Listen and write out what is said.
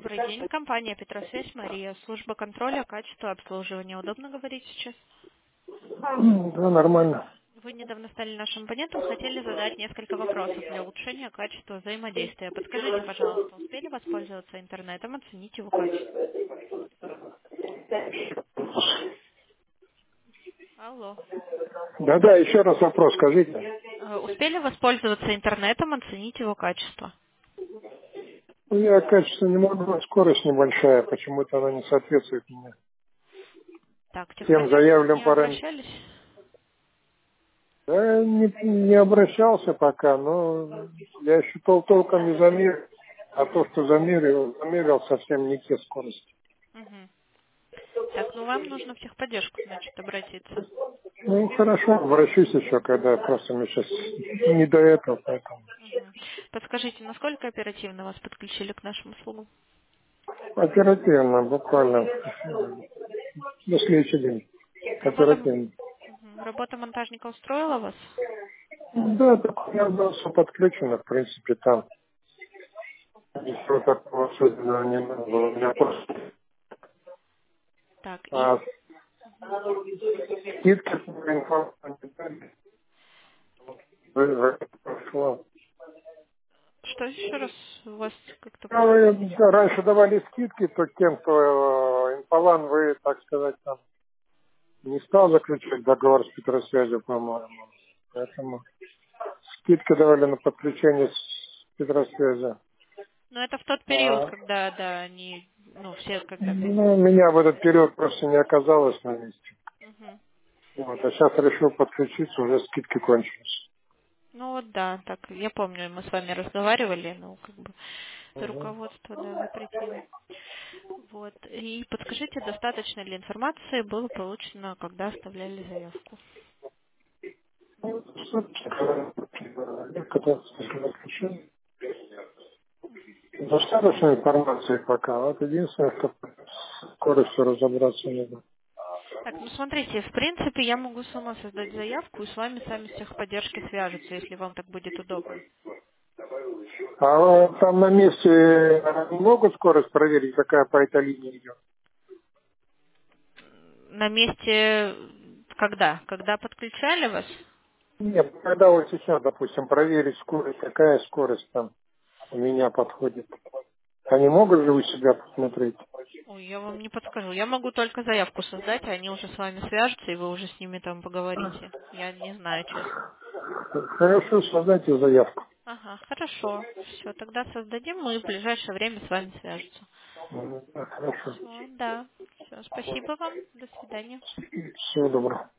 Добрый день. Компания «Петросвязь», Мария. Служба контроля, качества, обслуживания. Удобно говорить сейчас? Да, нормально. Вы недавно стали нашим абонентом, хотели задать несколько вопросов для улучшения качества взаимодействия. Подскажите, пожалуйста, успели воспользоваться интернетом, оценить его качество? Алло. Да-да, еще раз вопрос скажите. Успели воспользоваться интернетом, оценить его качество? Ну, я качество не могу, скорость небольшая, почему-то она не соответствует мне. Так, Тем техподдержку заявлен не парень. обращались? Да, не обращался пока, но я еще толком не замерил. А то, что замерил совсем не те скорости. Мгм. Так, ну вам нужно в техподдержку, значит, обратиться. Ну, хорошо, обращусь еще, когда просто мне сейчас не до этого, поэтому. Мгм. Подскажите, насколько оперативно вас подключили к нашим услугам? Оперативно, буквально на следующий день. Оперативно. Работа монтажника устроила вас? Да, так у меня было все подключено, в принципе, там. Ничего такого особенного не было. У меня просто Так, и а, скидки по информации дали. Прошло. что еще раз у вас как-то Ну, плохо? да, раньше давали скидки, то тем, кто инфолан, вы, так сказать, там не стал заключать договор с Петросвязью, по-моему. Поэтому скидки давали на подключение с Петросвязи. Ну, это в тот период, А, когда, да, они, ну, все когда-то... ну, меня в этот период просто не оказалось на месте. Мгм. Вот, а сейчас решил подключиться, уже скидки кончились. Ну, вот да, так, я помню, мы с вами разговаривали, ну, как бы, Мгм. руководство, да, запретило. Вот, и подскажите, достаточно ли информации было получено, когда оставляли заявку? Достаточно информации пока. Вот единственное, что с скоростью разобраться надо. Так, ну смотрите, в принципе, я могу сама создать заявку, и с вами сами с техподдержки свяжутся, если вам так будет удобно. А там на месте они могут скорость проверить, какая по этой линии идет? На месте, когда? Когда подключали вас? Нет, когда вот сейчас, допустим, проверить скорость, какая скорость там у меня подходит. Они могут же у себя посмотреть? Ой, я вам не подскажу. Я могу только заявку создать, а они уже с вами свяжутся, и вы уже с ними там поговорите. Я не знаю, честно. Хорошо, создайте заявку. Ага, хорошо. Все, тогда создадим, мы в ближайшее время с вами свяжутся. Да, хорошо. Все, да. Все, спасибо вам. До свидания. Всего доброго.